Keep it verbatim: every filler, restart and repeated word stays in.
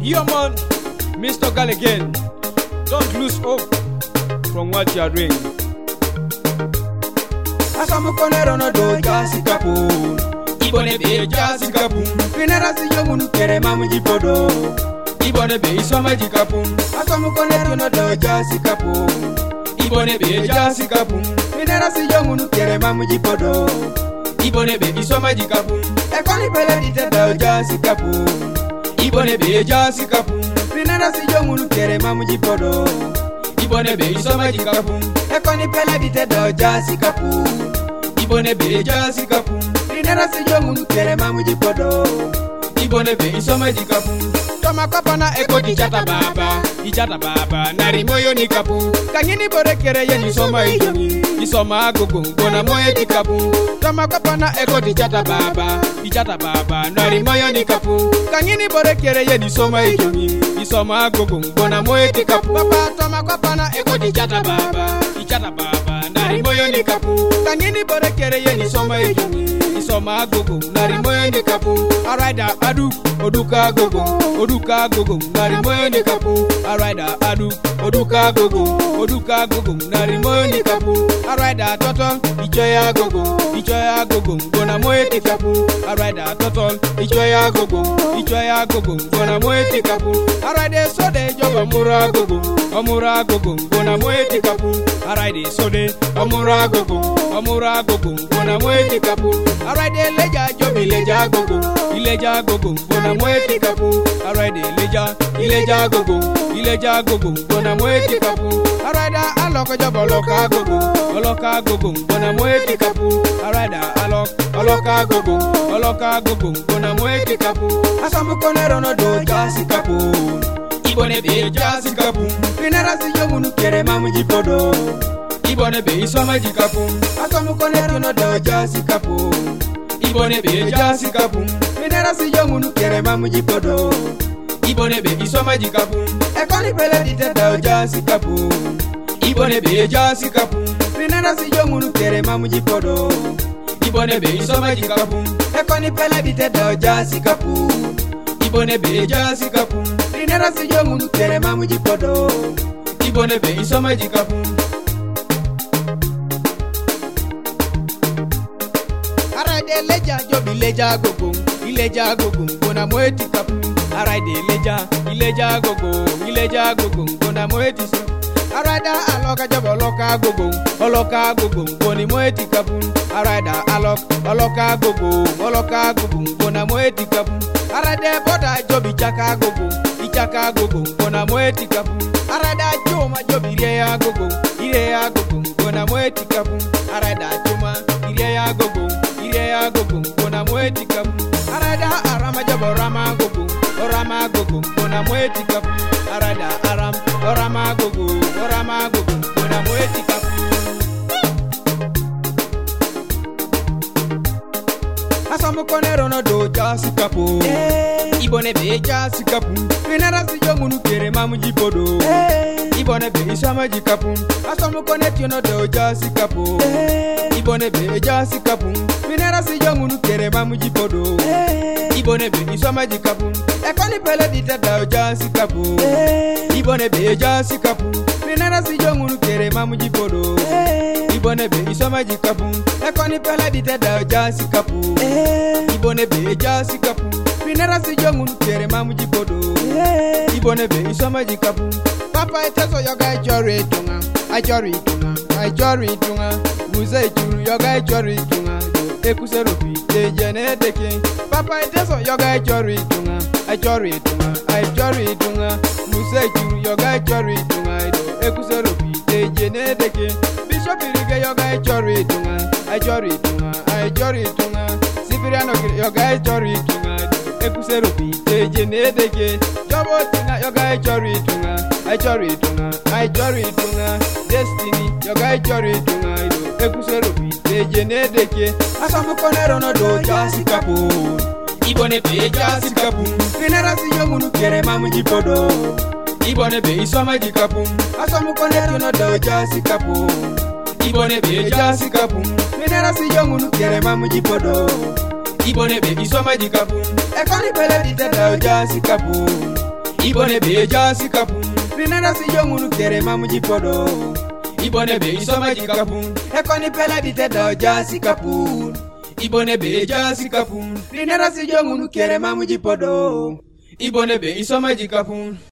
Yeah, man, Mister Gal again. Don't lose hope from what you are doing. Asamukonero no do jasi kapun. Ibone be jasi kapun. Pinera si yomunu kere mamu jipodo. Ibone be isoma jikapun. Asamukonero no do jasi kapun. Ibone be jasi kapun. Pinera si yomunu kere mamu jipodo. Ibone be isoma jikapun. Ekoni pele dite do jasi kapun. Ibone be jasi kapun. Pinera si yomunu kere mamu jipodo. Ibone be isoma jikapun. Ekoni pele dite do jasi kapun. Ibone be jasi kapun. Pinera si yomunu kere mamu jipodo. Ibone be isoma jikapun. Toma kapana eko di jata baba, di jata baba, nari moyo ni kapu. Kangini bore kere ye ni soma ijoni, ni soma gogo, bona moyo di kapu. Toma kapana eko di jata baba, di jata baba, nari moyo ni kapu. Kangini bore kere ye ni soma ijoni, ni soma gogo, bona moyo di kapu. Papa toma kapana eko di jata baba, di jata baba, nari moyo ni kapu. Kangini bore kere ye ni soma ijoni, ni soma gogo, nari moyo ni kapu. Araida adu, oduka gogo, oduka Oduka gogo, nari moyo ni kapu. Araida adu, oduka gogo, oduka gogo, nari moyo ni kapu. Araida toton, ichoya gogo, ichoya gogo, gona moyo ti kapu. Araida toton, ichoya gogo, ichoya gogo, gona moyo ti kapu. Araida sode joba mura gogo, omura gogo, gona moyo ti kapu. Araida sode, omura gogo, omura gogo, gona moyo ti kapu. Araida leja jobi leja gogo, ileja gogo, gona moyo ti kapu. Araida ileja, ileja gogo, ileja gogo, gona moeti kapu. Araida alok jobo loka gogo, oloka gogo, gona moeti kapu. Araida alok, oloka gogo, oloka gogo, gona moeti kapu. Asamukonero no do jasi kapu. Ibone be jasi kapu. Pinera si yomunu kere mamu jipodo. Ibone be isoma jikapu. Asamukonero no do jasi kapu. Ibone be jasi kapu. Pinera si yomunu kere mamu jipodo. Ibone be isoma jikapu. Ekoni pele dite do jasi kapu. Ibone be jasi kapu. Pinera si yomunu kere mamu jipodo. Ibone be isoma jikapu. Ekoni pele dite do jasi kapu. Ibone be jasi kapu. Pinera si yomunu kere mamu jipodo. Ibone be isoma jikapu. Araide leja jobi leja gogo, ileja gogo, gona moeti kapu. Araide ileja, ileja gogo, ileja gogo, gona moeti so. Araida aloka jobo loka gogo, oloka gogo, goni moeti kapu. Araida alok, oloka gogo, oloka gogo, gona moeti kapu. Araide boda jobi chaka gogo, ichaka gogo, gona moeti kapu. Araida choma jobi ireya gogo, ireya gogo, gona moeti kapu. Araida choma, ireya gogo, ireya gogo, gona moeti kapu. Araida arama jobo rama gogo, orama gogo, gona moeti kapu. Araida aram, orama gogo, orama gogo, gona moeti kapu. Asamukonero no do jasi kapu. Ibone be jasi kapu. Pinera si yomunu kere mamu jipodo. Ibone be isoma jikapu. Asamukonero no do jasi kapu. Ibone be jasi kapu. Pinera si yomunu kere mamu jipodo. Ibone be isoma jikapu. Ekoni pele dite do jasi kapu. Ibone be jasi kapu. Pinera si yomunu kere mamu jipodo. Ibone be isoma jikapu. Ekoni pele dite do jasi kapu. Ibone be jasi kapu. Pinera si yomunu kere mamu jipodo. Ibone be isoma jikapu. Papa iteso yoga ijori tunga, ajori tunga, ajori tunga. Muze ijuru yoga ijori tunga. Ekusero pite jene deke. Papa iteso yoga ijori tunga, ajori tunga, ajori tunga. Muze ijuru yoga ijori tunga. Ekusero pite jene deke. Bishop irige yoga ijori tunga, ajori tunga, ajori tunga. Sibiriano yoga ijori tunga. Ekusero pite jene deke. Jobo tunga yoga ijori tunga. I jori tunga, I jori tunga. Destiny, yoga jori tunga. Ekusero pite jene deke. Asamukonero no do jasi kapu. Ibone be jasi kapu. Pinera si yomunu kere mamu jipodo. Ibone be isoma jikapu. Asamukonero no do jasi kapu. Ibone be jasi kapu. Pinera si yomunu kere mamu jipodo. Ibone be isoma jikapu. Ekoni pele dite do jasi kapu. ibone be jasi kapun Rinera si jongunu kere mamu jipodo ibone be isoma jikapun Ekoni pela dite do jasi kapun ibone be jasi kapun Rinera si jongunu kere mamu jipodo ibone be isoma jikapun